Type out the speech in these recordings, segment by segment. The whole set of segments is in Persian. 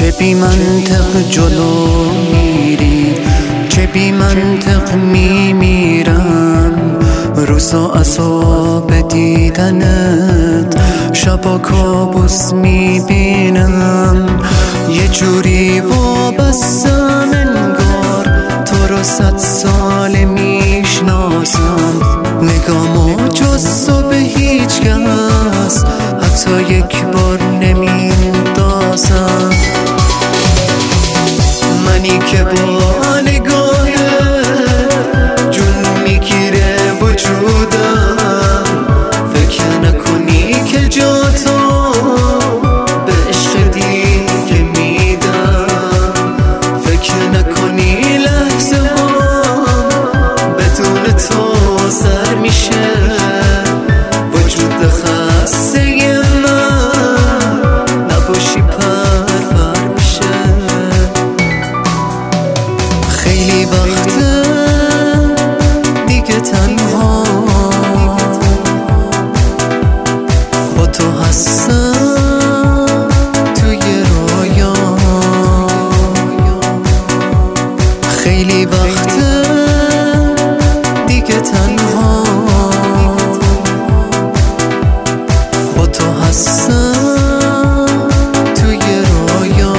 چه بی منطق جلو میری، چه بی منطق میمیرم. روزا عذاب دیدنت، شبا کابوس میبینم. یه جوری وابستم انگار تو رو 100 ساله میشناسم. نگامو جز تو به هیچ کس حتی یک بار نمیندازم. منی که با نگاه جون میگیره وجودم، فکر نکنی که جا تو به عشق دیگه میدم. فکر نکنی لحظه بدون تو سر میشه. وجود خسته من نباشی پر میشه. خیلی وقته دیگه تنها با تو هستم توی رویا. خیلی وقته دیگه تنها با تو هستم توی رویا.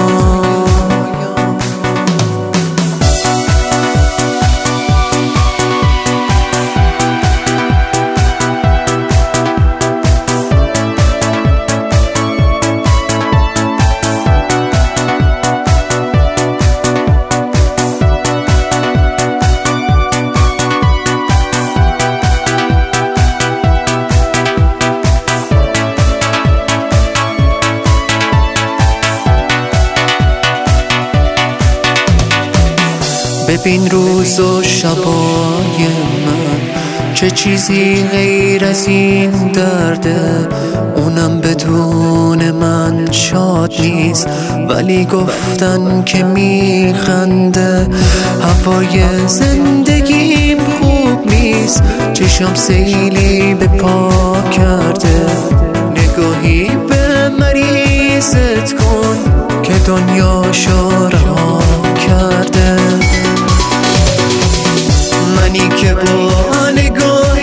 ببین روز و شبای من چه چیزی غیر از این درده. اونم بدون من شاد نیست، ولی گفتن که میخنده. هوای زندگیم خوب نیست، چشم سیلی به پا کرده. نگاهی به مریضت کن که دنیاشو رها کرده. منی که با نگاه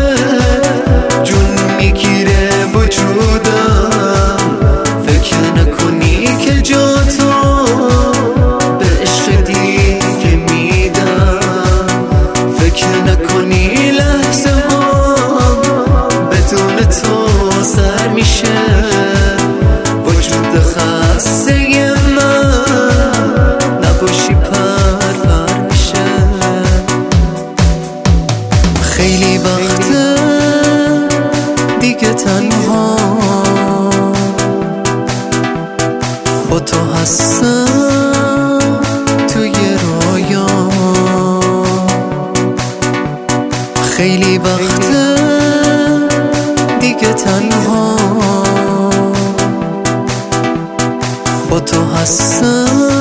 جون میگیره وجودم، فکر نکنی که جا تو به عشق دیگه میدم. فکر نکنی لحظه بدون تو سر میشه. وجود خسته من نباشی پر میشه. خیلی وقته دیگه تنها با تو هستم توی رویا. خیلی وقته دیگه تنها با تو هستم